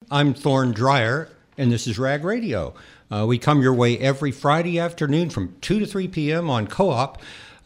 I'm Thorne Dreyer, and this is Rag Radio. We come your way every Friday afternoon from 2 to 3 p.m. on Co-op.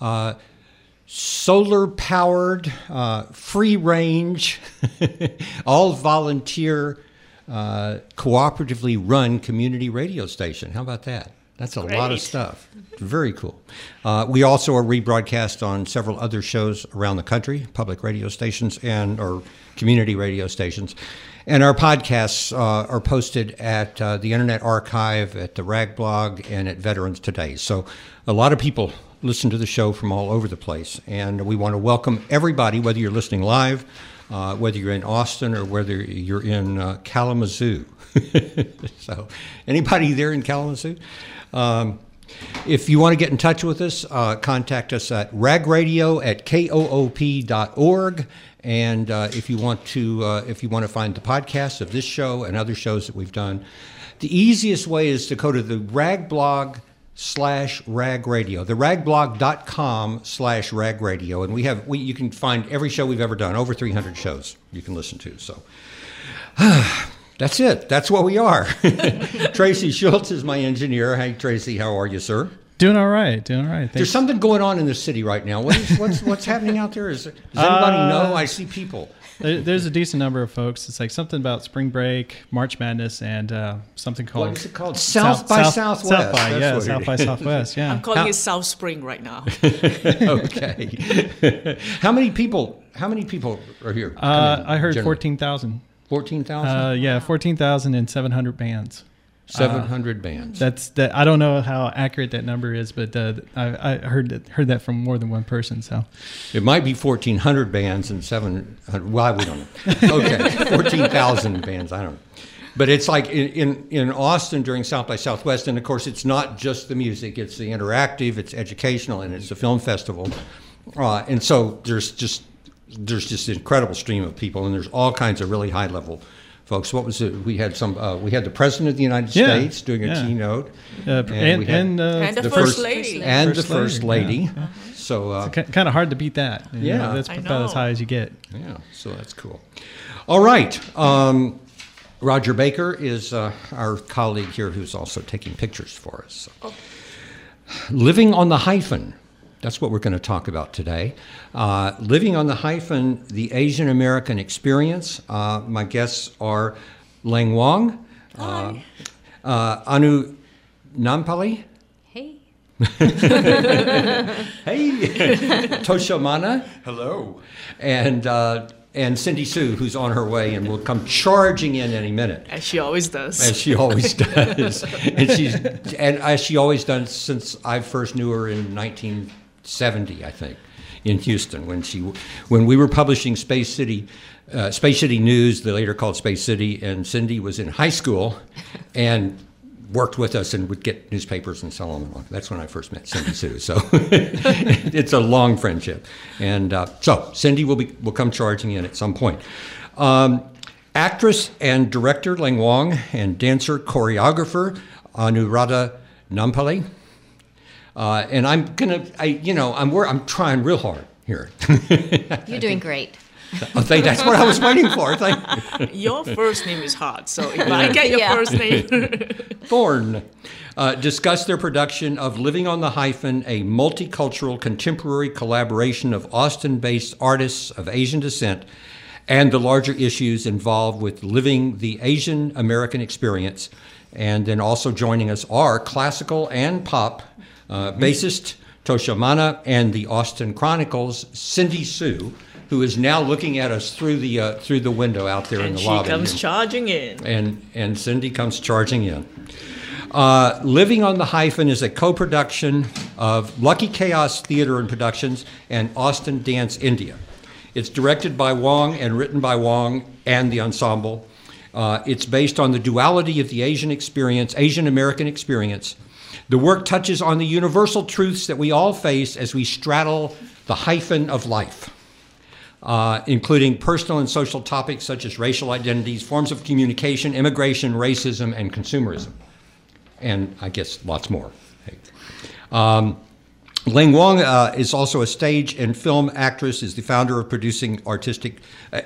Solar-powered, free-range, all-volunteer, cooperatively run community radio station. How about that? That's a lot of stuff. Very cool. We also are rebroadcast on several other shows around the country, public radio stations or community radio stations. And our podcasts are posted at the Internet Archive, at the Rag Blog, and at Veterans Today. So a lot of people listen to the show from all over the place. And we want to welcome everybody, whether you're listening live, whether you're in Austin, or whether you're in Kalamazoo. So anybody there in Kalamazoo? If you want to get in touch with us, contact us at ragradio@koop.org. And if you want to find the podcast of this show and other shows that we've done, the easiest way is to go to the Rag Blog /ragradio, the ragblog.com/ragradio, and you can find every show we've ever done, over 300 shows you can listen to. So that's it. That's what we are. Tracy Schultz is my engineer. Hey, Tracy, how are you, sir? Doing all right. Thanks. There's something going on in the city right now. What's happening out there? Does anybody know? I see people. There's a decent number of folks. It's like something about spring break, March Madness, and something called... What is it called? South by Southwest. South by Southwest, yeah. I'm calling it South Spring right now. Okay. How many people are here? I heard 14,000. 14,000? Yeah, 14,700 bands. 700 bands. I don't know how accurate that number is, but I heard that from more than one person. So it might be 1,400 bands and 700. Well, we don't know. Okay, 14,000 bands. I don't know. But it's like in Austin during South by Southwest, and of course it's not just the music; it's the interactive, it's educational, and it's a film festival. And so there's just this incredible stream of people, and there's all kinds of really high level folks. What was it? We had the President of the United States doing a keynote, and the First Lady. And the First Lady. Yeah. So it's kind of hard to beat that. That's about as high as you get. Yeah, so that's cool. All right. Roger Baker is our colleague here who's also taking pictures for us. So. Living on the Hyphen. That's what we're going to talk about today. Living on the Hyphen, the Asian American experience. My guests are Lang Wong, Anu Nampally. Hey. Hey. Tosha Mana. Hello. And Cindy Sue, who's on her way and will come charging in any minute. As she always does. As she always does. And as she always done since I first knew her in 1970, I think, in Houston, when we were publishing Space City News, they later called Space City, and Cindy was in high school and worked with us and would get newspapers and sell them. That's when I first met Cindy Sue. So it's a long friendship. And so Cindy will come charging in at some point. Actress and director Lang Wong and dancer choreographer Anuradha Nampally. And I'm trying real hard here. You're doing great. That's what I was waiting for. Your first name is hard, so if I get your first name. Thorne. Discuss their production of Living on the Hyphen, a multicultural contemporary collaboration of Austin-based artists of Asian descent, and the larger issues involved with living the Asian American experience. And then also joining us are classical and pop bassist Tosha Mana and the Austin Chronicles' Cindy Sue, who is now looking at us through the window out there in the lobby. And she comes charging in. And Cindy comes charging in. Living on the Hyphen is a co-production of Lucky Chaos Theater and Productions and Austin Dance India. It's directed by Wong and written by Wong and the ensemble. It's based on the duality of the Asian American experience. The work touches on the universal truths that we all face as we straddle the hyphen of life, including personal and social topics such as racial identities, forms of communication, immigration, racism, and consumerism. And I guess lots more. Ling Wong is also a stage and film actress, is the founder and producing artistic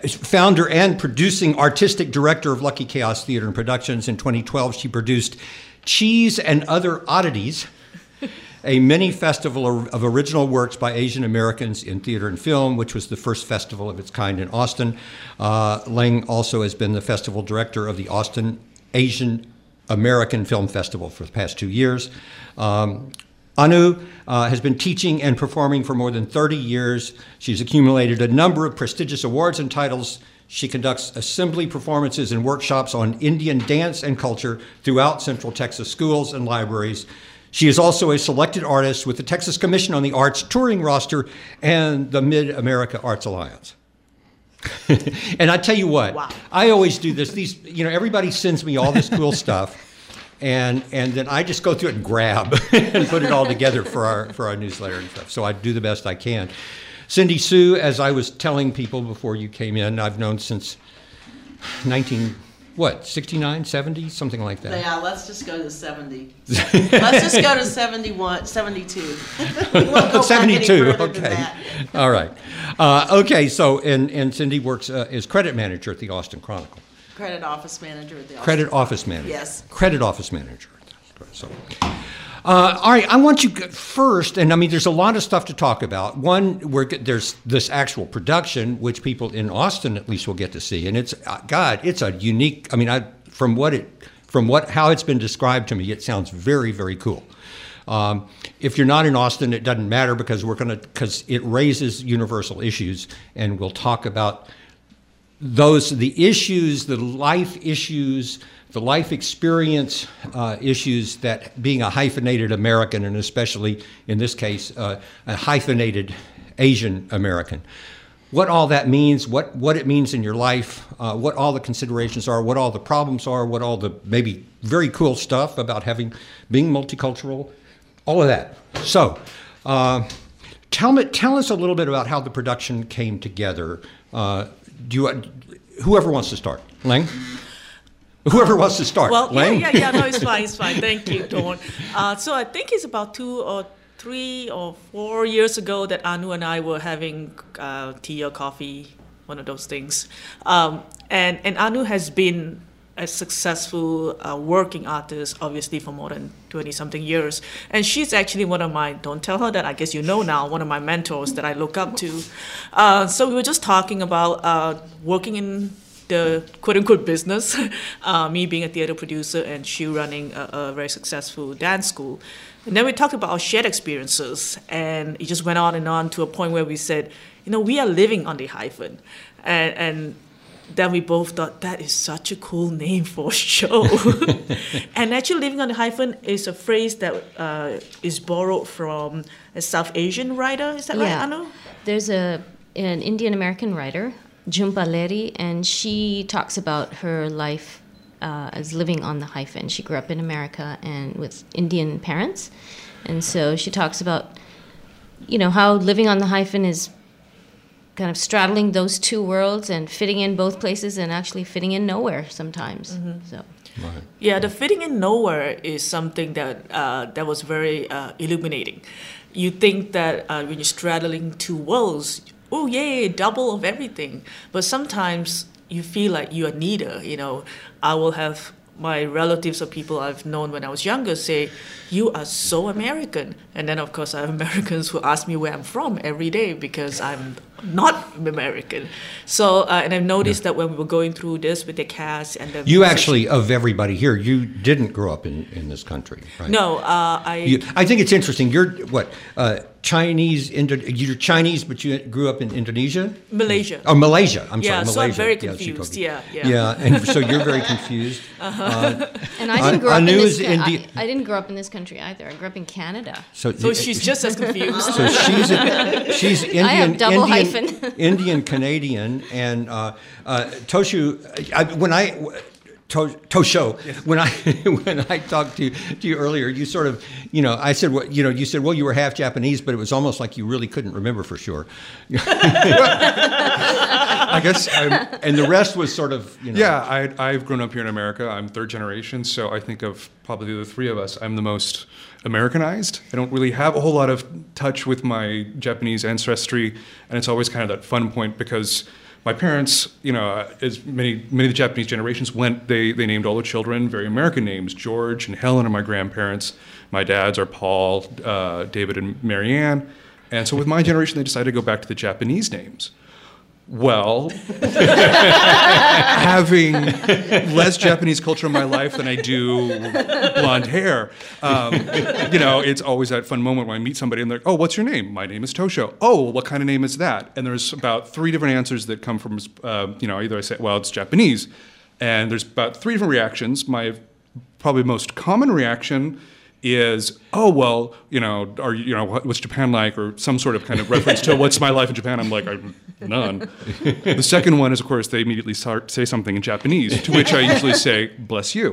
director of Lucky Chaos Theater and Productions. In 2012, she produced Cheese and Other Oddities, a mini festival of original works by Asian Americans in theater and film, which was the first festival of its kind in Austin. Ling also has been the festival director of the Austin Asian American Film Festival for the past 2 years. Anu has been teaching and performing for more than 30 years. She's accumulated a number of prestigious awards and titles. She conducts assembly performances and workshops on Indian dance and culture throughout Central Texas schools and libraries. She is also a selected artist with the Texas Commission on the Arts touring roster and the Mid-America Arts Alliance. And I tell you what, wow. I always do this. Everybody sends me all this cool stuff. And then I just go through it and grab and put it all together for our newsletter and stuff. So I do the best I can. Cindy Sue, as I was telling people before you came in, I've known since 69, 70, something like that. Yeah, let's just go to 70. Let's just go to 71, 72. We won't go 72, back any further than okay. that. All right. Okay, so, and Cindy works as credit manager at the Austin Chronicle. Credit office manager at the office. Credit office manager. Yes. Credit office manager. So, all right, I want you first, and I mean, there's a lot of stuff to talk about. One, there's this actual production, which people in Austin at least will get to see, and it's it's a unique. I mean, how it's been described to me, it sounds very, very cool. If you're not in Austin, it doesn't matter because it raises universal issues, and we'll talk about the issues, the life issues, the life experience issues that being a hyphenated American, and especially in this case, a hyphenated Asian American, what all that means, what it means in your life, what all the considerations are, what all the problems are, what all the maybe very cool stuff about being multicultural, all of that. So tell us a little bit about how the production came together. Whoever wants to start, Ling. Whoever wants to start. Well, Ling? yeah. No, it's fine. Thank you, Dawn. So I think it's about 2 or 3 or 4 years ago that Anu and I were having tea or coffee, one of those things. And Anu has been a successful working artist, obviously, for more than 20-something years. And she's actually one of my, don't tell her that, I guess you know now, one of my mentors that I look up to. So we were just talking about working in the quote-unquote business, me being a theater producer and she running a very successful dance school. And then we talked about our shared experiences, and it just went on and on to a point where we said, we are living on the hyphen. And then we both thought, that is such a cool name for a show. And actually, living on the hyphen is a phrase that is borrowed from a South Asian writer. Is that right, Anu? There's an Indian American writer, Jhumpa Lahiri, and she talks about her life as living on the hyphen. She grew up in America and with Indian parents. And so she talks about, how living on the hyphen is kind of straddling those two worlds and fitting in both places and actually fitting in nowhere sometimes. Mm-hmm. So, right. Yeah, the fitting in nowhere is something that that was very illuminating. You think that when you're straddling two worlds, oh yay, double of everything. But sometimes you feel like you are neither. I will have my relatives or people I've known when I was younger say, you are so American. And then, of course, I have Americans who ask me where I'm from every day because I'm not American. So, and I've noticed that when we were going through this with the cast and the... You actually, of everybody here, you didn't grow up in this country, right? No, I think it's interesting. You're, what, Chinese, you're Chinese, but you grew up in Indonesia? Malaysia. Oh, Malaysia. I'm sorry, yeah, Malaysia. So I'm very confused, yeah. Yeah, and so you're very confused. And I didn't grow up in this country. I didn't grow up in this country either. I grew up in Canada. So she's just as confused. So she's Indian. I have double hyphen. Indian Canadian, and Toshu. Tosho. Yes. When I talked to you earlier, you sort of, I said, you said, well, you were half Japanese, but it was almost like you really couldn't remember for sure. I guess and the rest was sort of, Yeah, I've grown up here in America. I'm third generation, so I think of probably the three of us, I'm the most Americanized. I don't really have a whole lot of touch with my Japanese ancestry, and it's always kind of that fun point because my parents, as many of the Japanese generations went, they named all the children very American names. George and Helen are my grandparents. My dads are Paul, David, and Marianne. And so with my generation, they decided to go back to the Japanese names. Well, having less Japanese culture in my life than I do blonde hair, it's always that fun moment when I meet somebody and they're like, oh, what's your name? My name is Tosho. Oh, what kind of name is that? And there's about 3 different answers that come from, either I say, well, it's Japanese. And there's about 3 different reactions. My probably most common reaction is, oh, well, what's Japan like, or some sort of kind of reference to what's my life in Japan. I'm like, none. The second one is, of course, they immediately say something in Japanese, to which I usually say, bless you.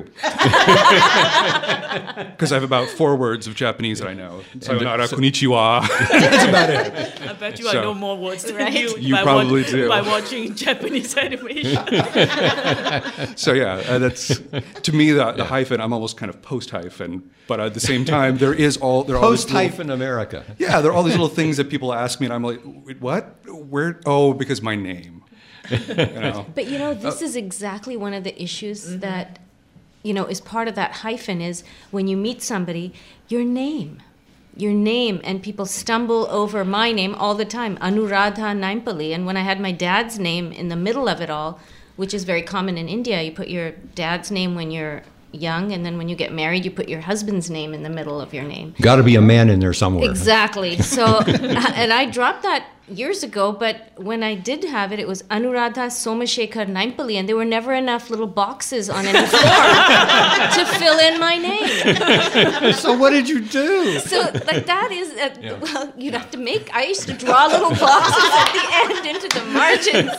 Because I have about 4 words of Japanese that I know. Sayonara, konnichiwa. That's about it. I bet you I know more words than you. You probably do. By watching Japanese animation. So yeah, that's, to me, the hyphen, I'm almost kind of post-hyphen. But at the same time, there are all post-hyphen America. Yeah, there are all these little things that people ask me, and I'm like, wait, what? Where? Oh, because my name. But this is exactly one of the issues that, is part of that hyphen is when you meet somebody, your name, and people stumble over my name all the time, Anuradha Naimpally. And when I had my dad's name in the middle of it all, which is very common in India, you put your dad's name when you're young, and then when you get married, you put your husband's name in the middle of your name. Got to be a man in there somewhere. Exactly. So, and I dropped that years ago, but when I did have it, it was Anuradha Somashekar Naimpally, and there were never enough little boxes on any form to fill in my name. So what did you do? So, that is, well, you'd have to I used to draw little boxes at the end into the margins.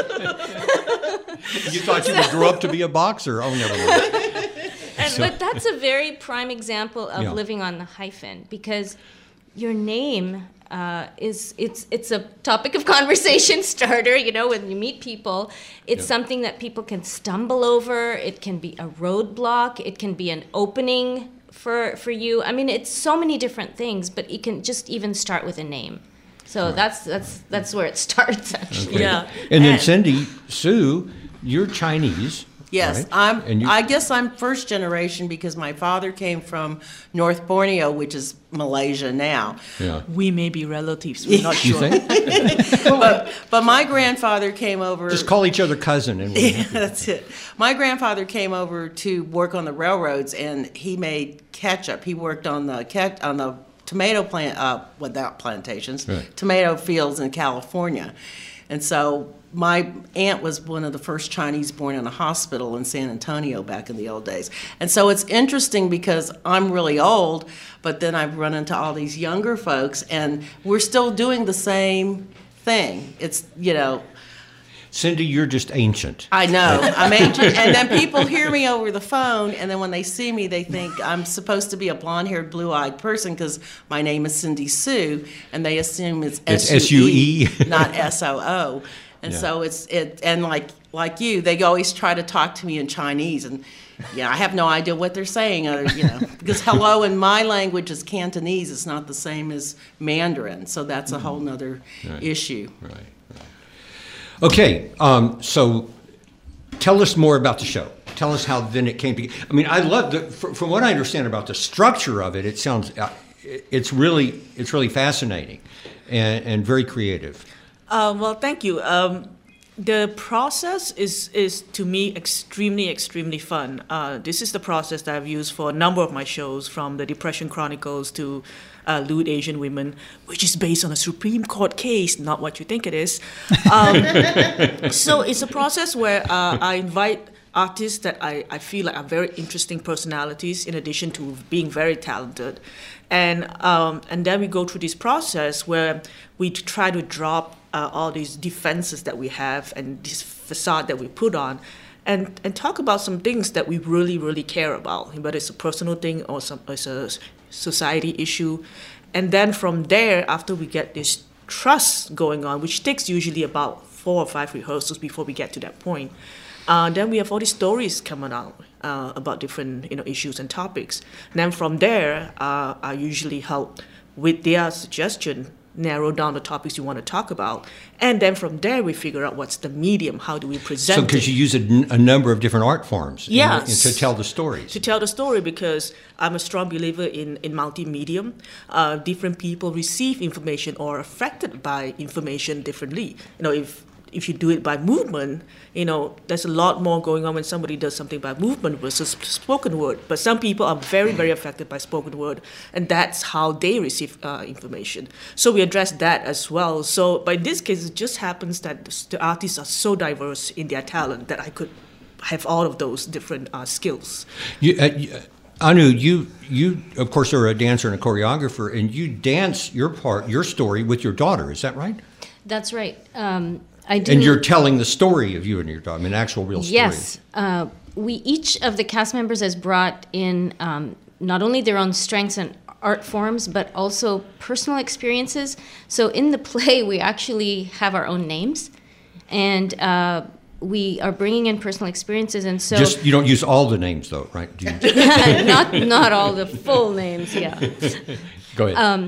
You thought you would grow up to be a boxer. Oh, never mind. But that's a very prime example of living on the hyphen, because your name it's a topic of conversation starter. When you meet people, it's something that people can stumble over. It can be a roadblock. It can be an opening for you. I mean, it's so many different things, but it can just even start with a name. So that's where it starts, actually. Okay. Yeah. And then Cindy, Sue, you're Chinese. Yes, right? I guess I'm first generation because my father came from North Borneo, which is Malaysia now. Yeah. We may be relatives, we're not sure. You think? but my grandfather came over. Just call each other cousin. And that's it. My grandfather came over to work on the railroads, and he made ketchup. He worked on the tomato plantations, right. Tomato fields in California. And so my aunt was one of the first Chinese born in a hospital in San Antonio back in the old days. And so it's interesting because I'm really old, but then I've run into all these younger folks, and we're still doing the same thing. It's, Cindy, you're just ancient. I know. I'm ancient. And then people hear me over the phone, and then when they see me, they think I'm supposed to be a blonde-haired, blue-eyed person because my name is Cindy Sue, and they assume it's S-U-E, not S-O-O. And so and like you, they always try to talk to me in Chinese, and I have no idea what they're saying, because hello in my language is Cantonese. It's not the same as Mandarin, so that's a whole nother issue. Right. Okay, so tell us more about the show. Tell us how then it came to. I mean, I love from what I understand about the structure of it. It sounds it's really fascinating and very creative. Well, thank you. The process is to me extremely, extremely fun. This is the process that I've used for a number of my shows, from the Depression Chronicles to Lewd Asian Women, which is based on a Supreme Court case, not what you think it is. So it's a process where I invite artists that I feel like are very interesting personalities, in addition to being very talented. And then we go through this process where we try to drop all these defenses that we have and this facade that we put on, and talk about some things that we really, really care about, whether it's a personal thing or it's a society issue. And then from there, after we get this trust going on, which takes usually about 4 or 5 rehearsals before we get to that point, then we have all these stories coming out about different issues and topics. And then from there, I usually help with their suggestion narrow down the topics you want to talk about, and then from there we figure out what's the medium, how do we present it. So because you use a number of different art forms yes, to tell the stories. To tell the story, because I'm a strong believer in multi-medium. Different people receive information or are affected by information differently. If you do it by movement, there's a lot more going on when somebody does something by movement versus spoken word. But some people are very, very affected by spoken word, and that's how they receive information. So we address that as well. So by this case, it just happens that the artists are so diverse in their talent that I could have all of those different skills. Anu, you of course are a dancer and a choreographer, and you dance your story with your daughter. Is that right? That's right. I do. And you're telling the story of you and your daughter, an actual real story. Yes. Each of the cast members has brought in not only their own strengths and art forms, but also personal experiences. So in the play, we actually have our own names, and we are bringing in personal experiences. And so you don't use all the names, though, right? Do you? not all the full names. Yeah. Go ahead.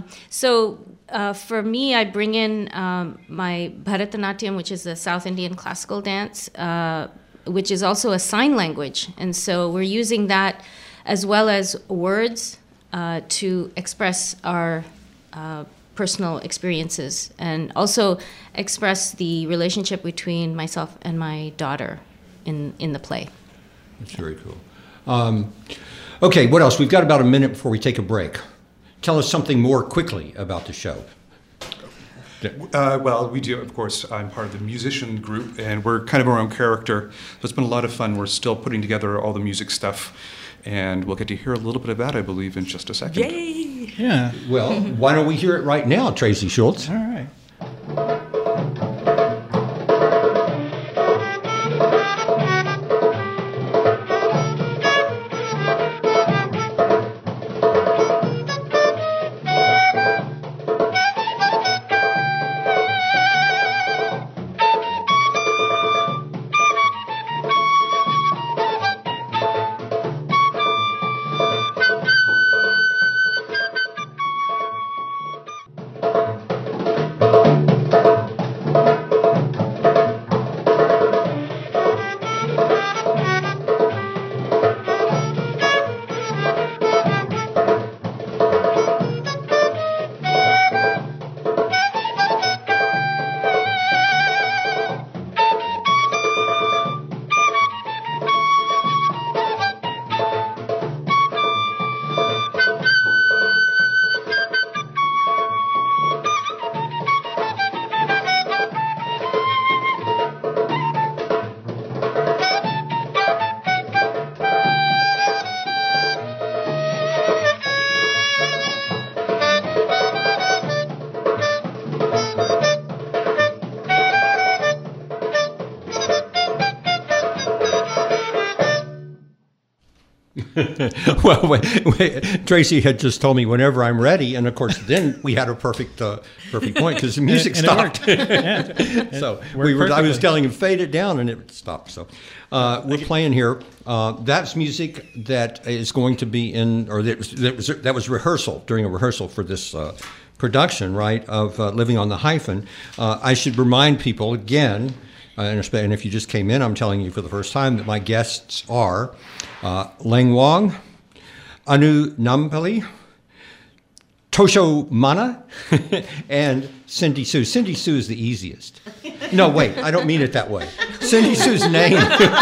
For me, I bring in my Bharatanatyam, which is a South Indian classical dance, which is also a sign language. And so we're using that as well as words to express our personal experiences and also express the relationship between myself and my daughter in the play. That's very cool. Okay, what else? We've got about a minute before we take a break. Tell us something more quickly about the show. Well, we do, of course. I'm part of the musician group, and we're kind of our own character. So it's been a lot of fun. We're still putting together all the music stuff, and we'll get to hear a little bit of that, I believe, in just a second. Yay! Yeah. Well, why don't we hear it right now, Tracy Schultz? All right. Well, wait, Tracy had just told me whenever I'm ready, and of course, then we had a perfect point because the music stopped. So I was telling him fade it down, and it stopped. So we're playing here. That's music that is going to be in, or that was rehearsal during a rehearsal for this production, right, of Living on the Hyphen. I should remind people again. And if you just came in, I'm telling you for the first time that my guests are Leng Wong, Anu Nampally, Tosho Mana, and Cindy Sue. Cindy Sue is the easiest. No, wait, I don't mean it that way. Cindy Sue's name.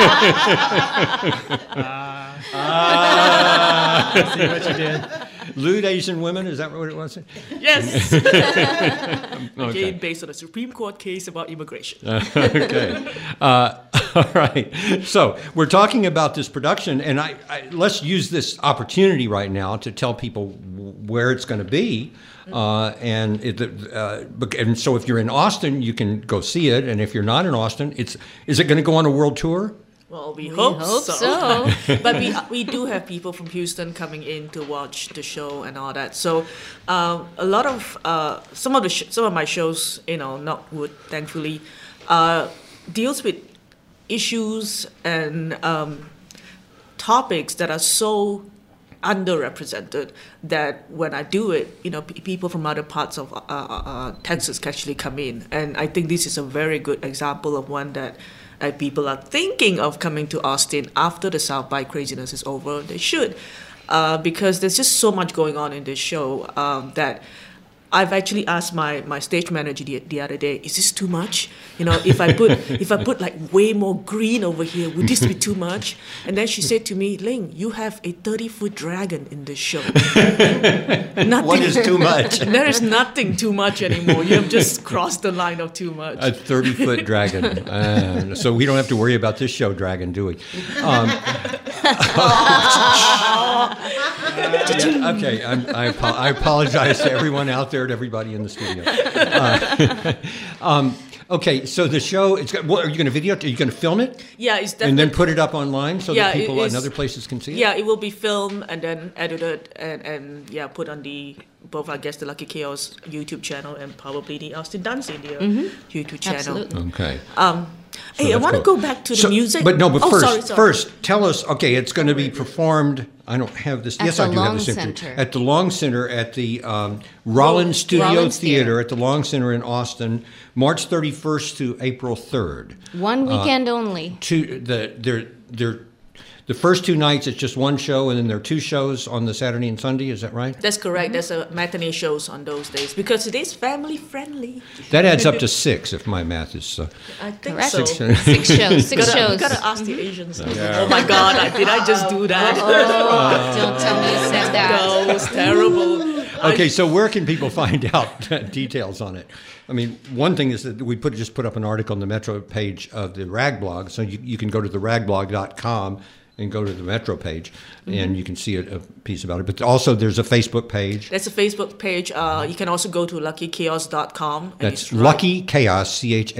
I see what you did. Lewd Asian women, is that what it was? Yes. Okay. Again, based on a Supreme Court case about immigration. Okay. All right. So we're talking about this production, and let's use this opportunity right now to tell people where it's going to be. And so if you're in Austin, you can go see it. And if you're not in Austin, is it going to go on a world tour? Well, we We hope hope so. so. But we do have people from Houston coming in to watch the show and all that. So a lot of some of my shows, not wood, thankfully, deals with issues and topics that are so underrepresented that when I do it, people from other parts of Texas can actually come in. And I think this is a very good example of one that people are thinking of coming to Austin after the South by craziness is over. They should, because there's just so much going on in this show that I've actually asked my stage manager the other day, is this too much? If I put like way more green over here, would this be too much? And then she said to me, Ling, you have a 30-foot dragon in this show. Nothing, What is too much? There is nothing too much anymore. You have just crossed the line of too much. A 30-foot dragon. So we don't have to worry about this show dragon, do we? Okay, I apologize to everyone out there, to everybody in the studio. Okay, so the show, are you going to video it? Are you going to film it? Yeah, it's definitely. And then put it up online so that people it is, in other places can see it? Yeah, it will be filmed and then edited and put on both, I guess, the Lucky Chaos YouTube channel and probably the Austin Dance India YouTube channel. Absolutely. Okay. Hey, I that's want to cool. go back to the music. But sorry. first, tell us, okay, it's going to be performed, I don't have this, At yes, the I do have Long this Center. information. At the Long Center at the Rollins Studio Rollins Theater Theater. at the Long Center in Austin, March 31st to April 3rd. One weekend only. The first two nights, it's just one show, and then there are two shows on the Saturday and Sunday, is that right? That's correct. There's a matinee shows on those days because it is family friendly. That adds up to 6, if my math is... I think Correct. so. 6 shows. 6 shows. You gotta ask the Asians. Oh my God! Did I just do that? Don't tell me you said that. No, it was terrible. Okay, so where can people find out details on it? I mean, one thing is that we just put up an article on the Metro page of the Rag blog, so you can go to theragblog.com and go to the Metro page, and you can see a piece about it. But also, there's a Facebook page. There's a Facebook page. You can also go to luckychaos.com. That's Lucky Chaos,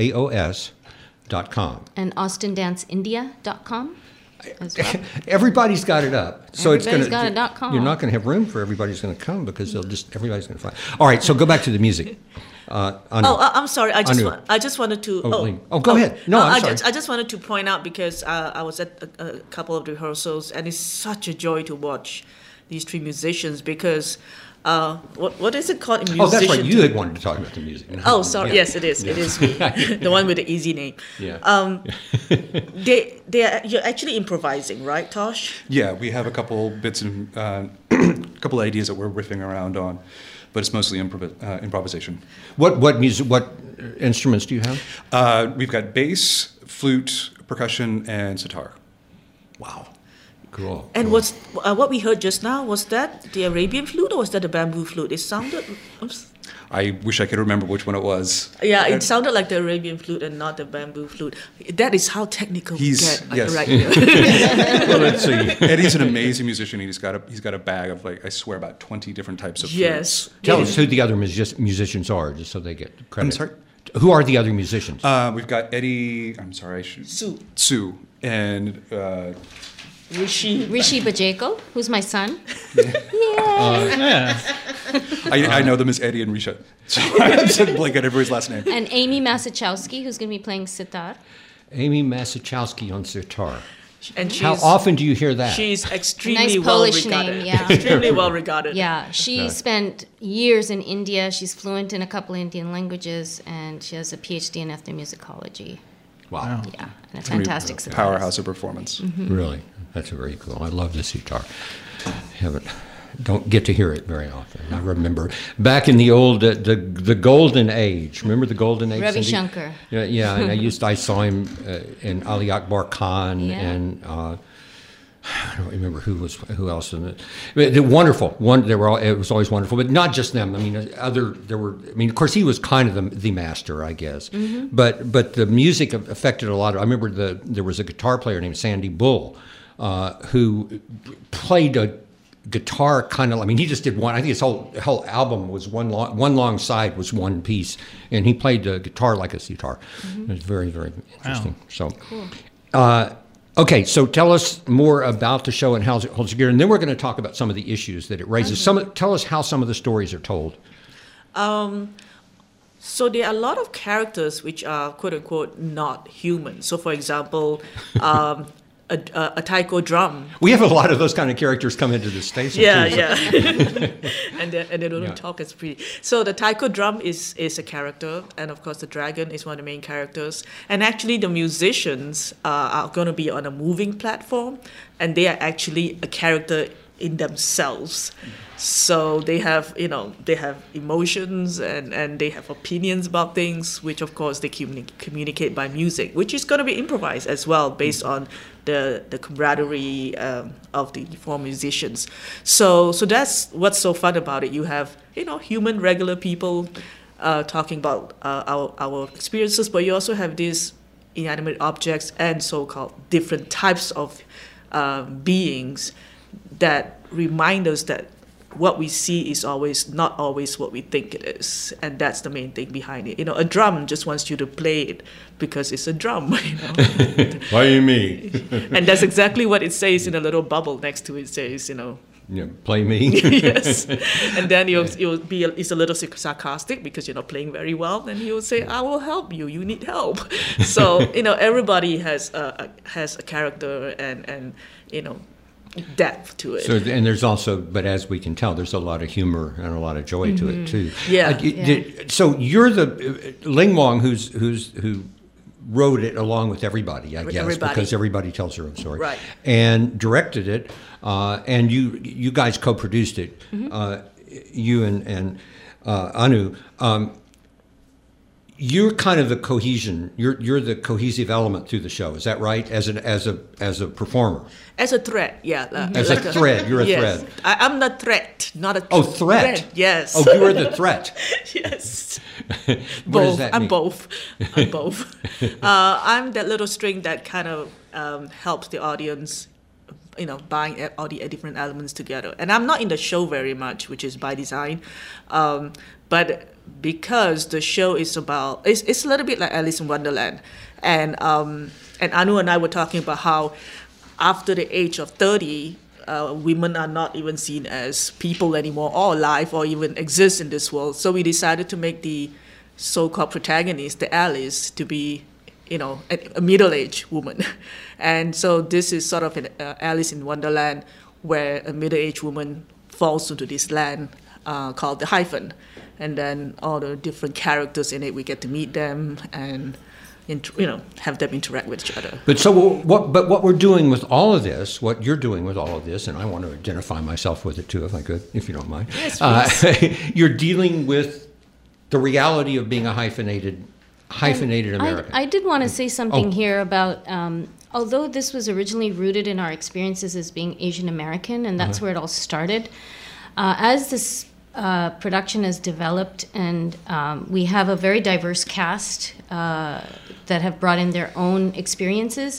CHAOS.com. And AustinDanceIndia.com as well. Everybody's got it up, so Everybody's it's got going a .com. You're not going to have room for everybody's going to come because everybody's going to find. All right, so go back to the music. Anu. I'm sorry. I Anu. just wanted to. Lee. Go ahead. No, I'm sorry. I just wanted to point out because I was at a couple of rehearsals, and it's such a joy to watch these 3 musicians because what is it called in musician? Oh, that's right. You had wanted to talk about the music. Oh, sorry. Yeah. Yes, it is. It is me, the one with the easy name. Yeah. You're actually improvising, right, Tosh? Yeah, we have a couple bits and a couple ideas that we're riffing around on, but it's mostly improvisation. What music? What instruments do you have? We've got bass, flute, percussion, and sitar. Wow. Cool. And what we heard just now, was that the Arabian flute or was that the bamboo flute? It sounded. Oops. I wish I could remember which one it was. Yeah, it sounded like the Arabian flute and not the bamboo flute. That is how technical we get yes. right here. Well, let's see. Eddie's an amazing musician. He's got a bag of I swear about 20 different types of Yes. flutes. Tell us who the other musicians are, just so they get credit. I'm sorry? Who are the other musicians? We've got Eddie. I'm sorry. Sue and. Rishi. Rishi Bajeko, who's my son. Yeah. I know them as Eddie and Risha. So I'm just blank on everybody's last name. And Amy Masachowski, who's going to be playing sitar. Amy Masachowski on sitar. And she's, How often do you hear that? She's extremely Nice well Polish regarded. name, yeah. Extremely well regarded. Yeah, she spent years in India. She's fluent in a couple Indian languages, and she has a PhD in ethnomusicology. Wow. Yeah, and a fantastic sitarist. Powerhouse of performance. Really? That's very cool. I love the sitar. Don't get to hear it very often. I remember back in the old, the golden age. Remember the golden age? Ravi Cindy? Shankar. Yeah, and I saw him in Ali Akbar Khan Yeah. and I don't remember who else in it. The wonderful one. It was always wonderful, but not just them. I mean, of course, he was kind of the master, I guess. Mm-hmm. But the music affected a lot. I remember there was a guitar player named Sandy Bull who played a guitar kind of. I mean, he just did one. I think his whole album was one long side was one piece, and he played the guitar like a sitar. It was very, very interesting. So, Okay, so tell us more about the show and how it holds together, and then we're going to talk about some of the issues that it raises. Tell us how some of the stories are told. So there are a lot of characters which are quote unquote not human. So for example, a taiko drum. We have a lot of those kind of characters come into the station. Yeah, too, yeah. and they don't talk as pretty. So the taiko drum is a character, and of course the dragon is one of the main characters. And actually the musicians are going to be on a moving platform, and they are actually a character in themselves. So they have emotions and they have opinions about things, which of course they communicate by music, which is going to be improvised as well based on the camaraderie of the four musicians. So that's what's so fun about it. You have human regular people talking about our experiences, but you also have these inanimate objects and so-called different types of beings that remind us that what we see is not always what we think it is, and that's the main thing behind it. A drum just wants you to play it because it's a drum. Why you me? And that's exactly what it says in a little bubble next to it. It says, play me. Yes, and then it's a little sarcastic because you're not playing very well. Then he'll say, "I will help you. You need help." So everybody has a character and depth to it. So, and there's also, but as we can tell, there's a lot of humor and a lot of joy to it too. Yeah. So you're the Ling Wong who wrote it along with everybody, I guess, because everybody tells their own story, right? And directed it, and you guys co-produced it, you and Anu. You're kind of the cohesion. You're the cohesive element through the show. Is that right? As a performer. As a thread, yeah. As a thread, you're a thread. I'm the threat, not a threat. Yes. Oh, you are the threat. Yes. What does that mean? I'm both. I'm that little string that kind of helps the audience, buying all the different elements together. And I'm not in the show very much, which is by design, but because the show is about, it's a little bit like Alice in Wonderland, and Anu and I were talking about how after the age of 30, women are not even seen as people anymore, or alive, or even exist in this world. So we decided to make the so-called protagonist, the Alice, to be, a middle-aged woman. And so this is sort of an Alice in Wonderland, where a middle-aged woman falls into this land called the Hyphen. And then all the different characters in it, we get to meet them and have them interact with each other. But what we're doing with all of this, what you're doing with all of this, and I want to identify myself with it too, if I could, if you don't mind. Yes, please. You're dealing with the reality of being a hyphenated American. I did want to say something here about, although this was originally rooted in our experiences as being Asian American, and that's where it all started, as this production has developed, and we have a very diverse cast that have brought in their own experiences.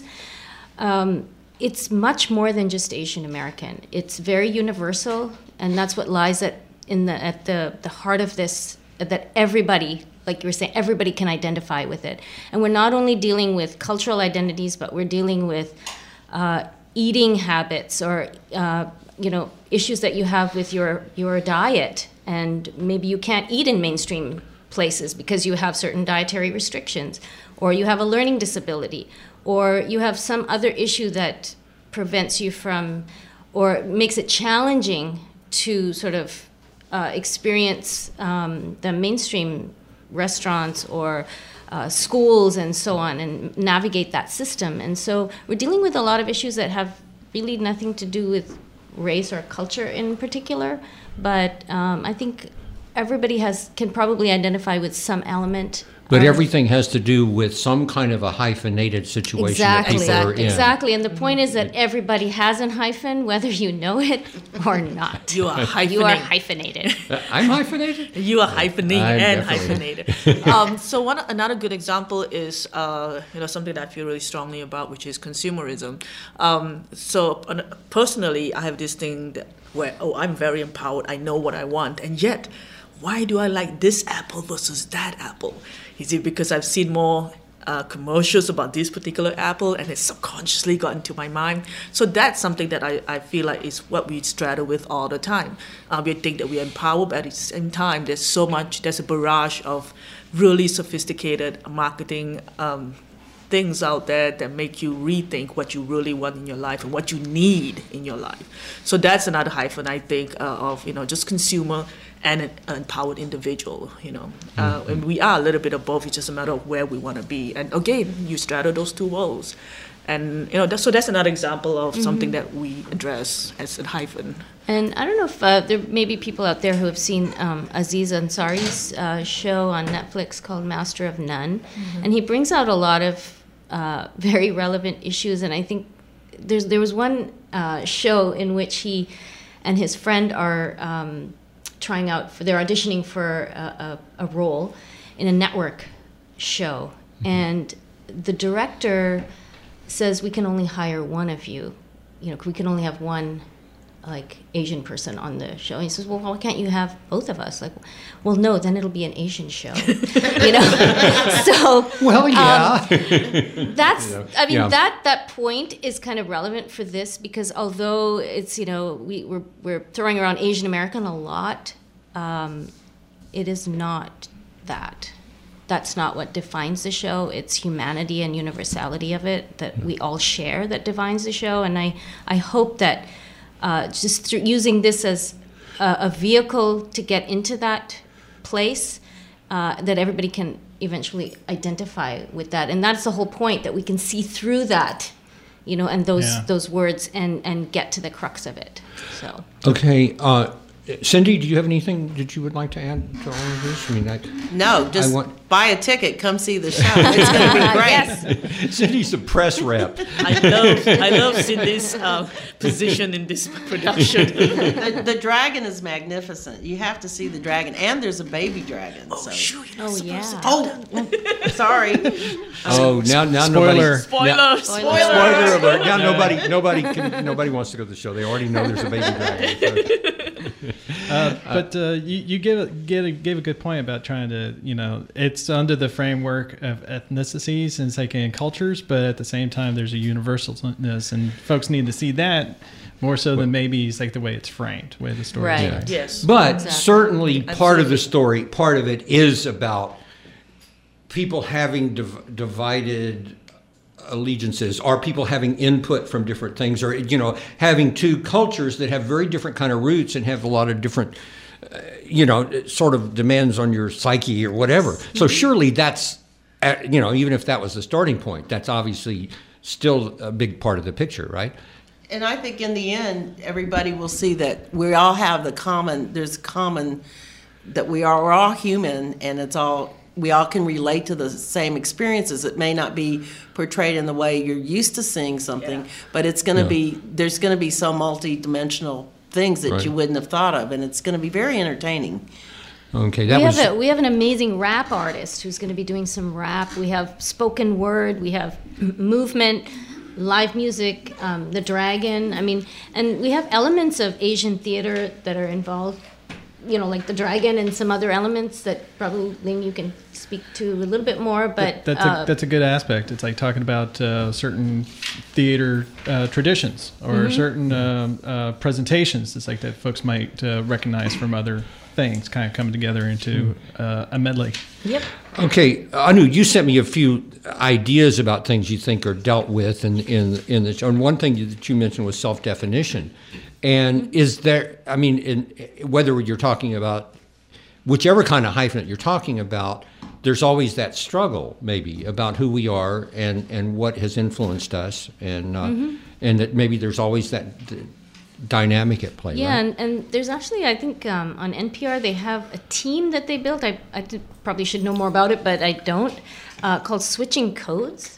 It's much more than just Asian American. It's very universal, and that's what lies at the heart of this. That everybody, like you were saying, everybody can identify with it. And we're not only dealing with cultural identities, but we're dealing with eating habits or issues that you have with your diet, and maybe you can't eat in mainstream places because you have certain dietary restrictions, or you have a learning disability, or you have some other issue that prevents you from, or makes it challenging to sort of experience the mainstream restaurants or schools and so on, and navigate that system. And so we're dealing with a lot of issues that have really nothing to do with race or culture in particular, but I think everybody can probably identify with some element. But everything has to do with some kind of a hyphenated situation that people are in. Exactly, and the point is that everybody has a hyphen, whether you know it or not. You are hyphenated. You are hyphenated. I'm hyphenated? You are hyphenated and definitely. hyphenated. So another good example is something that I feel really strongly about, which is consumerism. Personally, I have this thing where I'm very empowered. I know what I want, and yet, why do I like this apple versus that apple? Is it because I've seen more commercials about this particular apple, and it subconsciously got into my mind. So that's something that I feel like is what we straddle with all the time. We think that we empower, but at the same time, there's a barrage of really sophisticated marketing things out there that make you rethink what you really want in your life and what you need in your life. So that's another hyphen, I think, of just consumer and an empowered individual. And we are a little bit of both. It's just a matter of where we want to be. And again, you straddle those two worlds. And that's another example of something that we address as a hyphen. And I don't know if there may be people out there who have seen Aziz Ansari's show on Netflix called Master of None. And he brings out a lot of very relevant issues. And I think there was one show in which he and his friend are they're auditioning for a role in a network show. And the director says, we can only hire one of you. We can only have one Asian person on the show. And he says, well, why can't you have both of us? Well, no, then it'll be an Asian show. So well, yeah. That's that point is kind of relevant for this, because although it's we're throwing around Asian American a lot, it is not that. That's not what defines the show. It's humanity and universality of it that we all share that defines the show. And I hope that just through using this as a vehicle to get into that place, that everybody can eventually identify with that. And that's the whole point, that we can see through that, and those words and get to the crux of it. So. Okay. Cindy, do you have anything that you would like to add to all of this? No, just buy a ticket, come see the show. It's going to be great. Yes. Cindy's a press rep. I love Cindy's position in this production. The dragon is magnificent. You have to see the dragon, and there's a baby dragon. Oh, shoot! Yeah. Sorry. Now Spoiler. Spoiler alert! Now nobody wants to go to the show. They already know there's a baby dragon. But you gave a good point about trying to, it's under the framework of ethnicities and cultures, but at the same time there's a universalness, and folks need to see that more so than maybe the way it's framed, the way the story is framed. Yes. But certainly part of the story, part of it is about people having divided allegiances, or people having input from different things, or having two cultures that have very different kind of roots and have a lot of different sort of demands on your psyche or whatever. So surely that's even if that was the starting point, that's obviously still a big part of the picture, right? And I think in the end, everybody will see that we all have there's common, that we're all human, and we all can relate to the same experiences. It may not be portrayed in the way you're used to seeing something, but it's going to there's going to be so multi-dimensional things that you wouldn't have thought of, and it's going to be very entertaining. Okay, we have an amazing rap artist who's going to be doing some rap. We have spoken word, we have movement, live music, the dragon. And we have elements of Asian theater that are involved, like the dragon and some other elements that probably Ling, you can speak to a little bit more. But that's a good aspect. It's like talking about certain theater traditions or certain presentations. It's like that folks might recognize from other things, kind of coming together into a medley. Yep. Okay, Anu, you sent me a few ideas about things you think are dealt with in the show. And one thing that you mentioned was self-definition. And is there, whether you're talking about whichever kind of hyphen you're talking about, there's always that struggle maybe about who we are and what has influenced us, and that maybe there's always that dynamic at play. Yeah, right? and there's actually, I think on NPR they have a team that they built. I probably should know more about it, but I don't, called Switching Codes.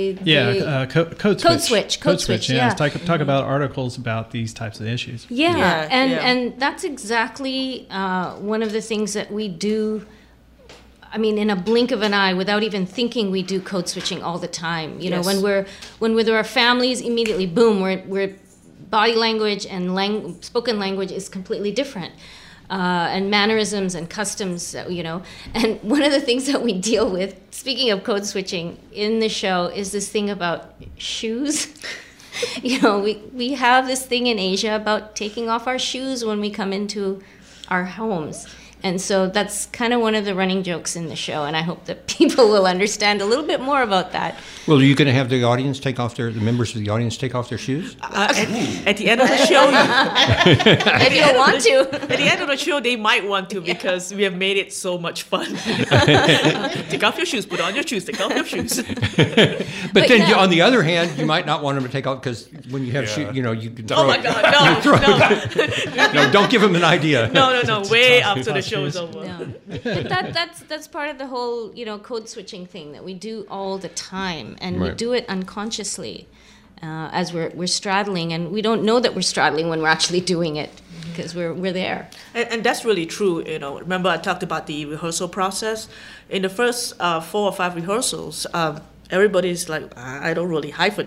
Code Switch. Yeah. Talk about articles about these types of issues. And that's exactly one of the things that we do. In a blink of an eye, without even thinking, we do code switching all the time. When we're with our families, immediately, boom, we're body language and spoken language is completely different. and mannerisms and customs, you know. And one of the things that we deal with, speaking of code switching in the show, is this thing about shoes. You know, we have this thing in Asia about taking off our shoes when we come into our homes. And so that's kind of one of the running jokes in the show, and I hope that people will understand a little bit more about that. Well, are you going to have the members of the audience take off their shoes? At the end of the show, If you want to. at the end of the show, they might want to because we have made it so much fun. Take off your shoes, put on your shoes, take off your shoes. But then, yeah. on the other hand, you might not want them to take off because when you have shoes, you know, you can throw. Oh my God, no. No, don't give them an idea. No. Way after the show is over. No. But that's part of the whole, you know, code switching thing that we do all the time, and we Right. do it unconsciously as we're straddling, and we don't know that we're straddling when we're actually doing it because we're there. And that's really true. You know, remember I talked about the rehearsal process. In the first 4 or 5 rehearsals, everybody's like, I don't really hyphen.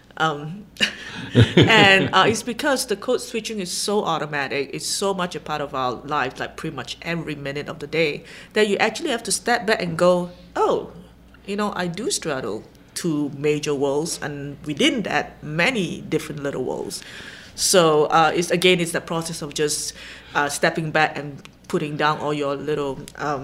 And it's because the code switching is so automatic, it's so much a part of our lives, like pretty much every minute of the day, that you actually have to step back and go, oh, you know, I do straddle 2 major worlds, and within that, many different little worlds. So it's the process of just stepping back and putting down all your little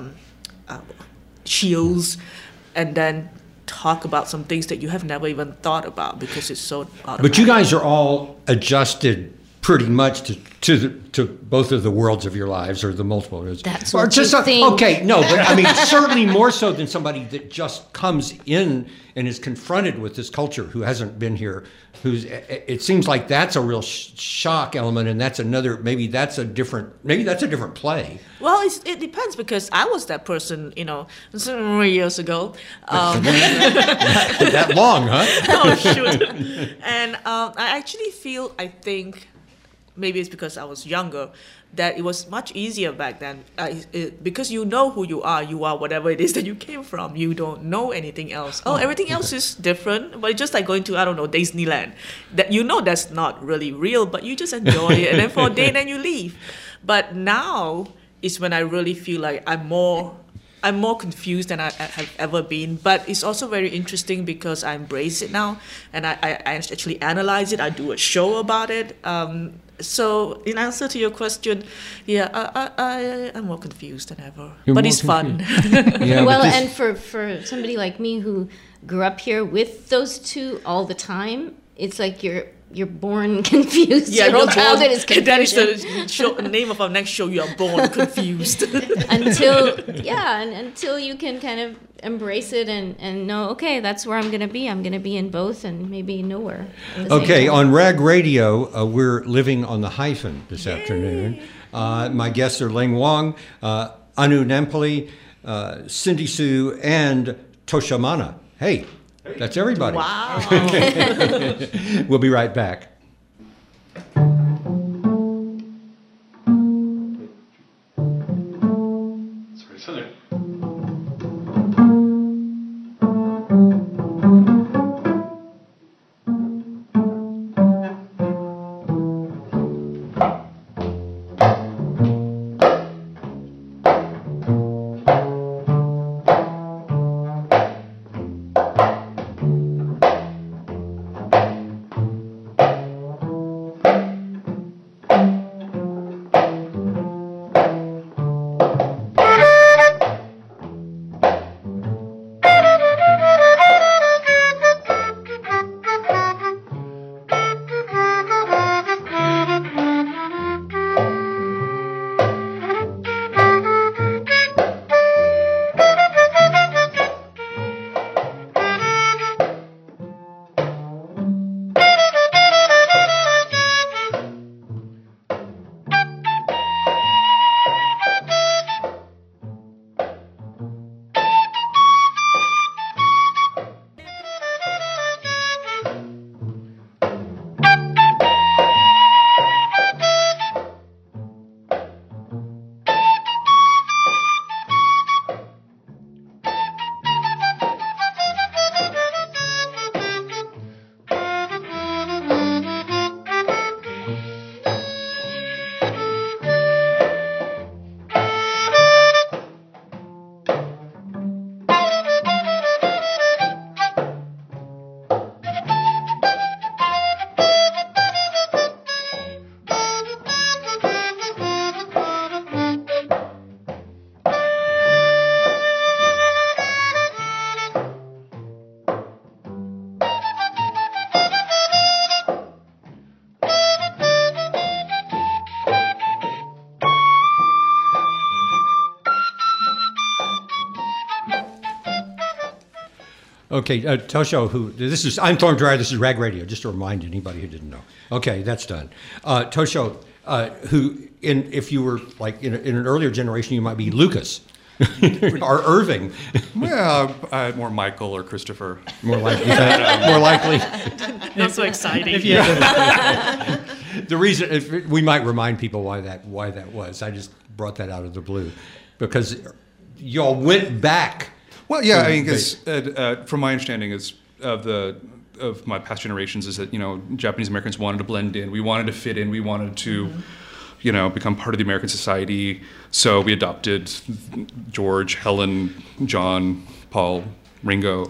shields, and then talk about some things that you have never even thought about because it's so automatic. But you guys are all adjusted pretty much to both of the worlds of your lives, or the multiple worlds. That's Or what just you think. Okay, no, but I mean certainly more so than somebody that just comes in and is confronted with this culture who hasn't been here. It seems like that's a real shock element, and maybe that's a different play. Well, it depends because I was that person, you know, some years ago. That long, huh? Oh, shoot. And I actually I think, maybe it's because I was younger, that it was much easier back then because you know who you are whatever it is that you came from. You don't know anything else. Everything else is different, but it's just like going to, I don't know, Disneyland. That you know that's not really real, but you just enjoy it, and then for a day, then you leave. But now is when I really feel like I'm more confused than I have ever been. But it's also very interesting because I embrace it now, and I actually analyze it. I do a show about it. So in answer to your question, yeah, I'm more confused than ever. But it's fun. Yeah, Well, and for somebody like me who grew up here with those two all the time, it's like you're born confused. Yeah, Your whole you're childhood born, is confusion. that is the name of our next show. You are born confused. until you can kind of embrace it and know, okay, that's where I'm going to be. I'm going to be in both and maybe nowhere. at the same Okay, time. on Rag Radio, we're living on the hyphen this afternoon. My guests are Ling Wong, Anu Nampally, Cindy Sue, and Tosha Mana. Hey, that's everybody. Wow. We'll be right back. Okay, Toshio, I'm Thorn Dryer, this is Rag Radio, just to remind anybody who didn't know. Okay, that's done. Toshio, if you were like in an earlier generation, you might be Lucas or Irving. Well, more Michael or Christopher. More likely. More likely. Not so exciting. If you had The reason, we might remind people why that was. I just brought that out of the blue because y'all went back. Well, yeah, I mean, because from my understanding of my past generations is that, Japanese Americans wanted to blend in. We wanted to fit in. We wanted to, become part of the American society. So we adopted George, Helen, John, Paul, Ringo.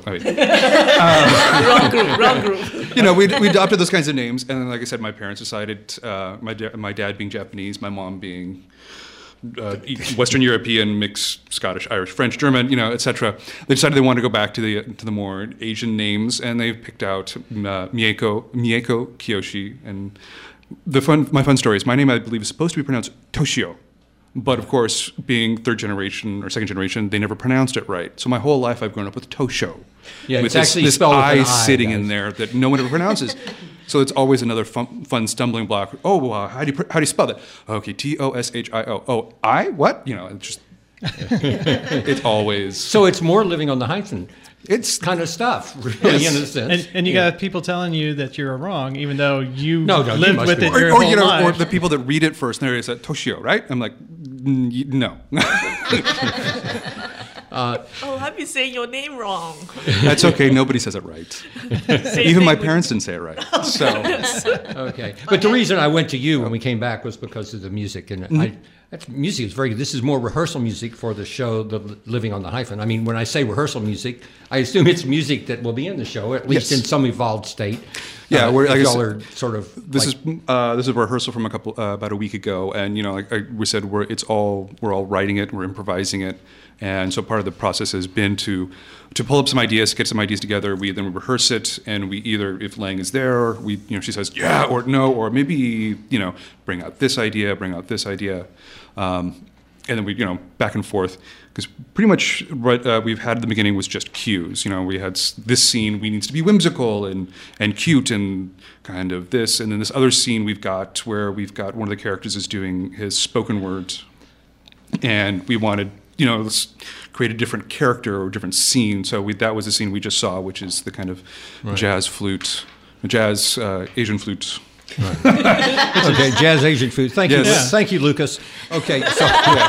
Wrong group. We adopted those kinds of names. And then, like I said, my parents decided, my dad being Japanese, my mom being Western European, mixed Scottish, Irish, French, German, etc. They decided they wanted to go back to the more Asian names, and they picked out Mieko Kiyoshi. And my fun story is my name, I believe, is supposed to be pronounced Toshio, but of course, being third generation or second generation, they never pronounced it right. So my whole life, I've grown up with Tosho. Yeah, with it's actually this spelled with an I sitting guys. in there that no one ever pronounces. So it's always another fun stumbling block. Oh, how do you spell that? Okay, Toshio. Oh, I what? It's just it's always. So it's more living on the hyphen. It's kind of stuff, really, in a sense. and you got people telling you that you're wrong, even though you No, you lived must with be it wrong. your Or whole life. or the people that read it first, and they say Toshio, right? I'm like, no. Oh, I've been saying your name wrong. That's okay. Nobody says it right. Same Even thing my with- parents didn't say it right. So Okay, but the reason I went to you when we came back was because of the music, and music is very good. This is more rehearsal music for the show, the Living on the Hyphen. I mean, when I say rehearsal music, I assume it's music that will be in the show, at least Yes. in some evolved state. Yeah, we're- like I y'all said, are sort of this like, is a rehearsal from about a week ago, and like we said, we're all writing it, we're improvising it, and so part of the process has been to pull up some ideas, get some ideas together. We rehearse it, and we either, if Lang is there, she says yeah or no, or maybe bring out this idea, and then we back and forth. Because pretty much what we've had at the beginning was just cues. We had this scene, we needs to be whimsical and cute and kind of this. And then this other scene we've got where one of the characters is doing his spoken words. And we wanted, let's create a different character or a different scene. So that was the scene we just saw, which is the kind of jazz Asian flute. okay, jazz Asian food. Thank you, Yes. thank you, Lucas. Okay, so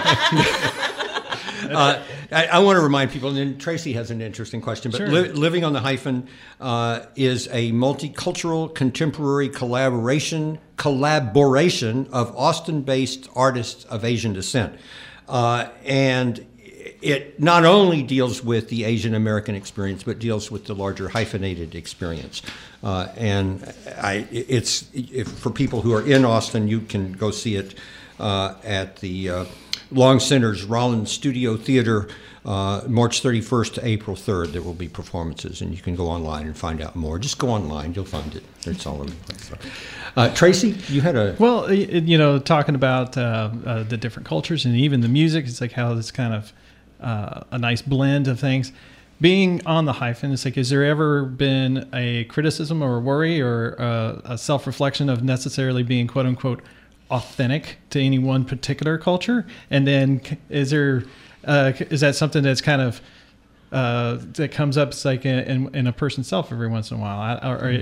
I want to remind people, and then Tracy has an interesting question. But Sure. Living on the Hyphen is a multicultural contemporary collaboration of Austin-based artists of Asian descent, and it not only deals with the Asian American experience, but deals with the larger hyphenated experience. For people who are in Austin, you can go see it at the Long Center's Rollins Studio Theater, March 31st to April 3rd. There will be performances, and you can go online and find out more. Just go online; you'll find it. It's all over the place. Tracy, you had a Well, talking about the different cultures and even the music, it's like how it's kind of a nice blend of things. Being on the hyphen, it's like, has there ever been a criticism or a worry or a self-reflection of necessarily being quote unquote authentic to any one particular culture? And then is that something that's kind of that comes up, it's like in a person's self every once in a while?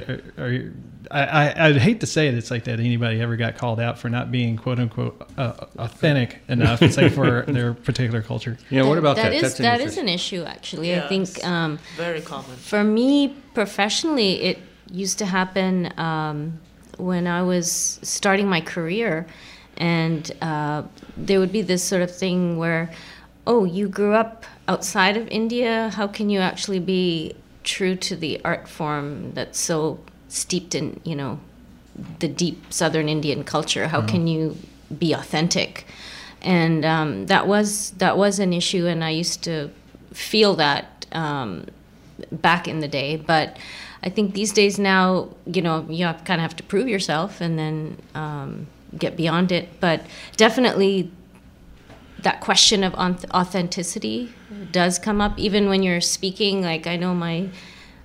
I'd hate to say it, it's like that anybody ever got called out for not being quote unquote authentic enough. It's like for their particular culture. what about that? That is an issue, actually. Yes. I think Very common. for me professionally, it used to happen when I was starting my career, and there would be this sort of thing where, oh, you grew up outside of India, how can you actually be true to the art form that's so steeped in, the deep Southern Indian culture? How can you be authentic? And that was an issue, and I used to feel that back in the day. But I think these days now, you kind of have to prove yourself and then get beyond it. But definitely that question of authenticity does come up, even when you're speaking. Like, I know my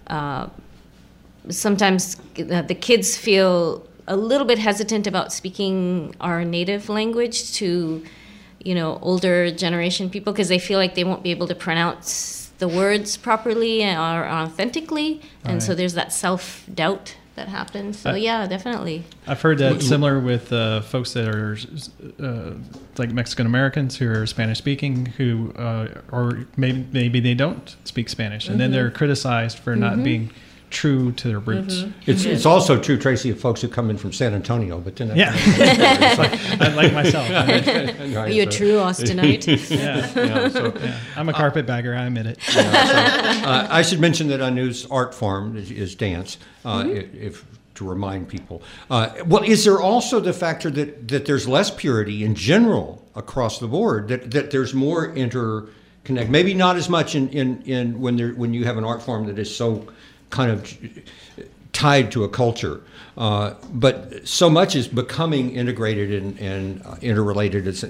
sometimes the kids feel a little bit hesitant about speaking our native language to, older generation people because they feel like they won't be able to pronounce the words properly or authentically. And so there's that self-doubt that happens. So yeah, definitely. I've heard that similar with folks that are like Mexican Americans who are Spanish speaking, who or maybe they don't speak Spanish, and then they're criticized for not being true to their roots. It's also true, Tracy, of folks who come in from San Antonio, but then I like myself. Are you a true Austinite? I'm a carpetbagger. I admit it. I should mention that Anu's art form is dance, if to remind people. Well, is there also the factor that there's less purity in general across the board, that there's more interconnect? Maybe not as much in when you have an art form that is so kind of tied to a culture, but so much is becoming integrated and interrelated. It's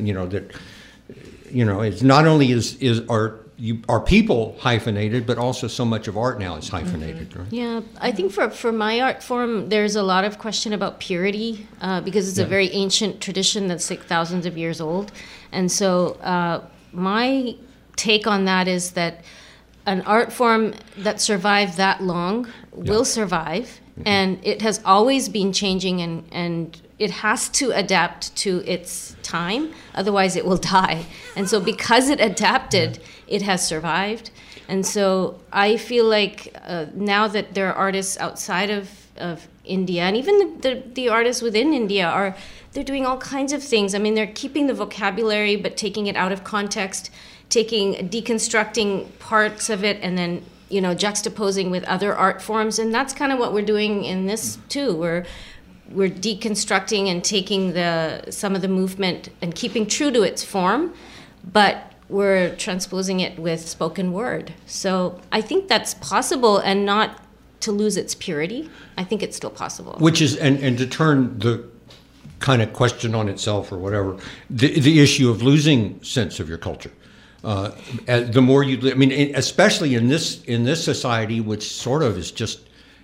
it's not only is our people hyphenated, but also so much of art now is hyphenated. Right? Yeah, I think for my art form, there's a lot of question about purity because it's a very ancient tradition that's like thousands of years old, and so my take on that is that an art form that survived that long will survive, and it has always been changing, and it has to adapt to its time, otherwise it will die. And so because it adapted, it has survived. And so I feel like now that there are artists outside of India, and even the artists within India they're doing all kinds of things. I mean, they're keeping the vocabulary but taking it out of context, deconstructing parts of it, and then juxtaposing with other art forms. And that's kind of what we're doing in this too. We're deconstructing and taking some of the movement and keeping true to its form, but we're transposing it with spoken word. So I think that's possible, and not to lose its purity. I think it's still possible. Which is and to turn the kind of question on itself or whatever, the issue of losing sense of your culture. The more you, especially in this society, which sort of is just,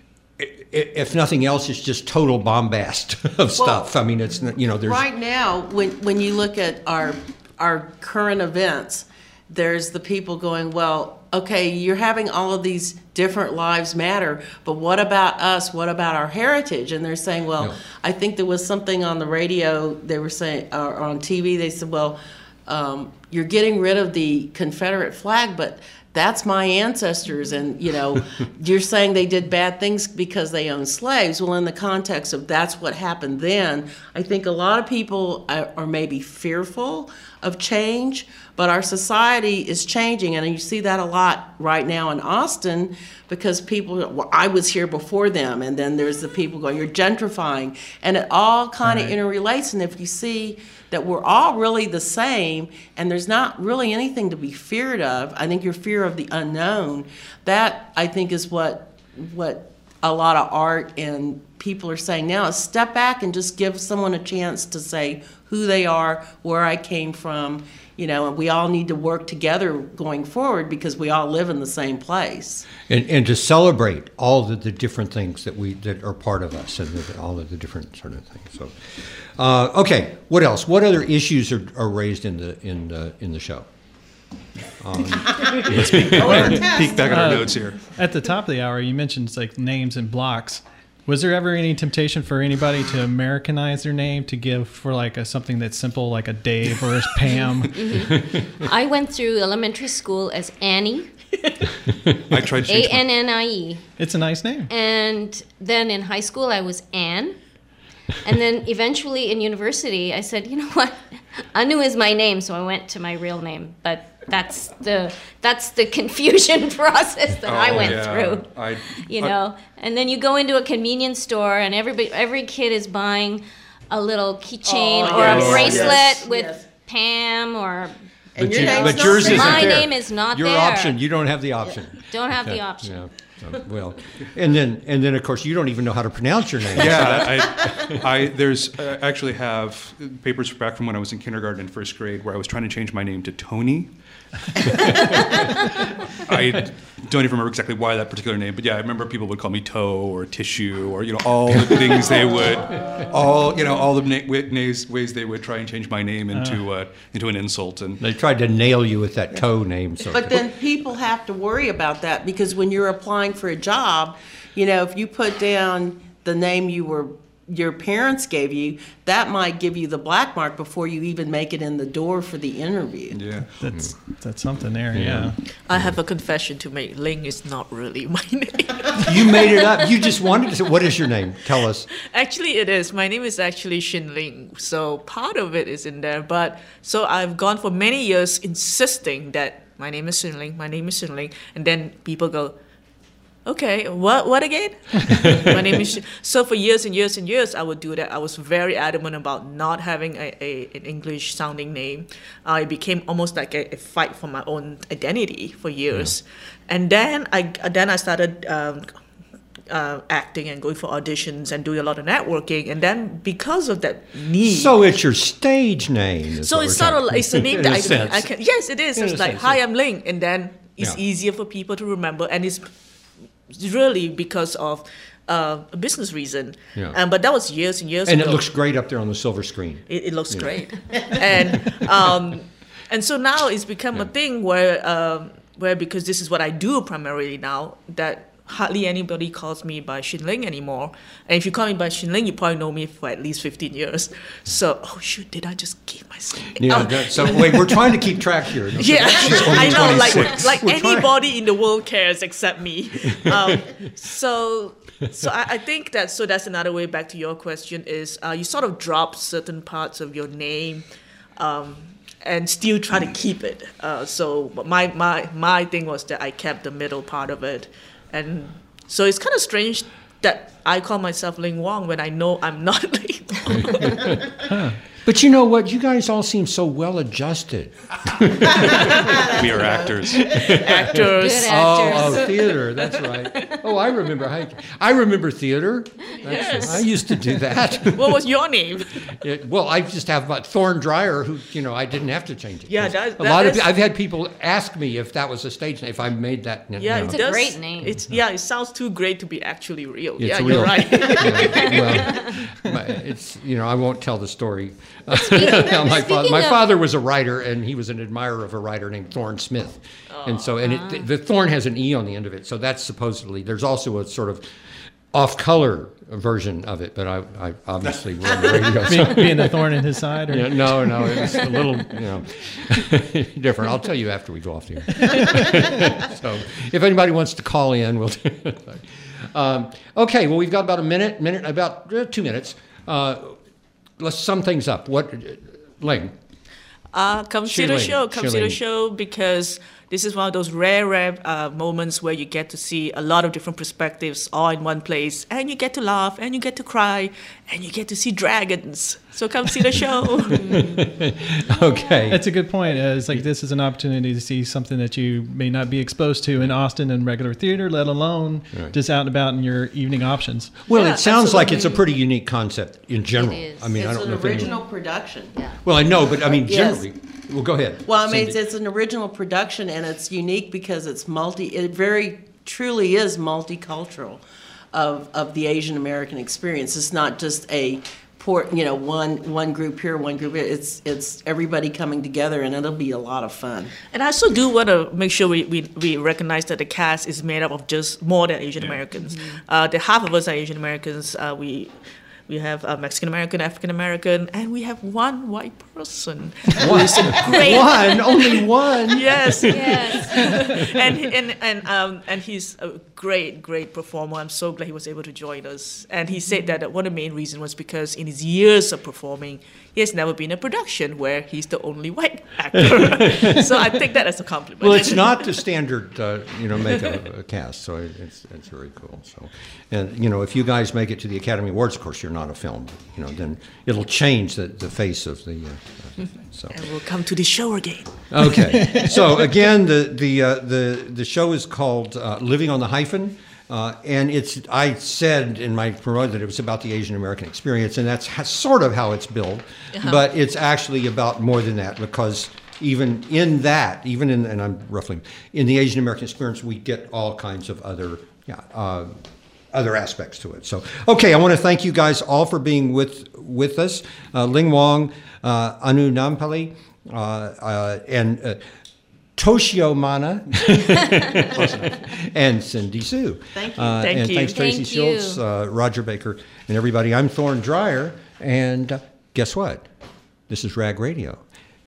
if nothing else, it's just total bombast of stuff. I mean, it's there's right now when you look at our current events, there's the people going, well, okay, you're having all of these different lives matter, but what about us? What about our heritage? And they're saying, well, I think there was something on the radio they were saying, or on TV, they said, well, you're getting rid of the Confederate flag, but that's my ancestors, and you're saying they did bad things because they owned slaves. Well, in the context of that's what happened then, I think a lot of people are maybe fearful of change, but our society is changing, and you see that a lot right now in Austin because people, well, I was here before them, and then there's the people going, you're gentrifying, and it all kind of interrelates. And if you see that we're all really the same, and there's not really anything to be feared of, I think your fear of the unknown, that I think is what a lot of art and people are saying now is step back and just give someone a chance to say who they are, where I came from, and we all need to work together going forward because we all live in the same place. And to celebrate all the different things that are part of us, and all of the different sort of things. So, okay, what else? What other issues are raised in the show? Let's peek back at our notes here. At the top of the hour, you mentioned like names and blocks. Was there ever any temptation for anybody to Americanize their name to give for like something that's simple, like a Dave or a Pam? I went through elementary school as Annie. I tried to change Annie. It's a nice name. And then in high school, I was Anne. And then eventually in university, I said, you know what? Anu is my name, so I went to my real name. But that's the confusion process that I went through. And then you go into a convenience store, and every kid is buying a little keychain or a bracelet with Pam or. But yours isn't my there. name is not Your there. option. You don't have the option. Don't have the option. Yeah. Well, and then of course you don't even know how to pronounce your name. Yeah, I actually have papers back from when I was in kindergarten and first grade where I was trying to change my name to Tony. I don't even remember exactly why that particular name, but yeah, I remember people would call me Toe or Tissue or all the things they would, all the ways they would try and change my name into an insult. And they tried to nail you with that Toe name. So but then people have to worry about that because when you're applying for a job, if you put down the name your parents gave you, that might give you the black mark before you even make it in the door for the interview. Yeah, that's something there. Yeah. I have a confession to make. Ling is not really my name. You made it up. You just wanted to say, what is your name? Tell us. Actually, it is. My name is actually Xin Ling. So part of it is in there. But so I've gone for many years insisting that my name is Xin Ling. My name is Xin Ling. And then people go, okay, what again? My name is. So for years and years and years, I would do that. I was very adamant about not having an English sounding name. It became almost like a fight for my own identity for years. Yeah. And then I started acting and going for auditions and doing a lot of networking. And then because of that need. So it's your stage name. So it's sort of like, it's a name that I can. Yes, it is. It's like, hi, I'm Ling. And then it's easier for people to remember. And it's really because of a business reason. Yeah. But that was years and years ago. And it looks great up there on the silver screen. It looks great. And so now it's become a thing where because this is what I do primarily now, that hardly anybody calls me by Xin Ling anymore. And if you call me by Xin Ling, you probably know me for at least 15 years. So, oh shoot, did I just give myself? Yeah, so wait, we're trying to keep track here. No, yeah, I know, like anybody in the world cares except me. So I think that's another way back to your question is you sort of drop certain parts of your name and still try to keep it. So my thing was that I kept the middle part of it. And so it's kind of strange that I call myself Ling Wong when I know I'm not Ling Wong. But you know what? You guys all seem so well adjusted. We are actors. Actors. Good actors. Oh, theater. That's right. Oh, I remember theater. Yes. I used to do that. What was your name? Well, I just have about Thorne Dreyer, who I didn't have to change it. Yeah, I've had people ask me if that was a stage name, if I made that. Yeah, it's a great name. It sounds too great to be actually real. It's real. You're right. Well, it's I won't tell the story. My father was a writer, and he was an admirer of a writer named Thorne Smith, and so the Thorne has an E on the end of it, so that's supposedly. There's also a sort of off-color version of it, but I obviously we're on the radio. So. Being a thorn in his side? Or? Yeah, no, it was a little different. I'll tell you after we go off the air. So if anybody wants to call in, we'll do it. Okay, well, we've got about about 2 minutes. Let's sum things up. What, Ling? Come see the show. Come see the show because this is one of those rare moments where you get to see a lot of different perspectives all in one place, and you get to laugh, and you get to cry, and you get to see dragons. So come see the show. Okay. That's a good point. It's like this is an opportunity to see something that you may not be exposed to in Austin in regular theater, let alone just out and about in your evening options. Well, it sounds like it's a pretty unique concept in general. It is. I mean, It's I don't know an if original production. Yeah. Well, I know, but I mean, Yes. generally. Well, go ahead. Well, I mean, Cindy. it's an original production, and it's unique because it's it very truly is multicultural of the Asian American experience. It's not just one group here, one group here. It's everybody coming together, and it'll be a lot of fun. And I also do want to make sure we recognize that the cast is made up of just more than Asian Americans. The half of us are Asian Americans. We have Mexican American, African American, and we have one white person. Only one. Yes. Yes. And he's a great performer. I'm so glad he was able to join us. And he said that one of the main reasons was because in his years of performing, he has never been in a production where he's the only white actor. So I take that as a compliment. Well, it's not the standard, makeup cast, so it's very cool. So, and if you guys make it to the Academy Awards, of course, you're not a film, then it'll change the face of the. So. And we'll come to the show again. Okay. So again, the show is called Living on the Hyphen. And I said in my promotion that it was about the Asian American experience, and that's sort of how it's billed. But it's actually about more than that, because even in that, and I'm roughly, in the Asian American experience, we get all kinds of other aspects to it. So, okay, I want to thank you guys all for being with us. Ling Wong, Anu Nampally, and Toshio Mana, and Cindy Sue. Thank you. Thank and you. thanks Tracy Thank you. Schultz, Roger Baker, and everybody. I'm Thorne Dreyer, and guess what? This is Rag Radio.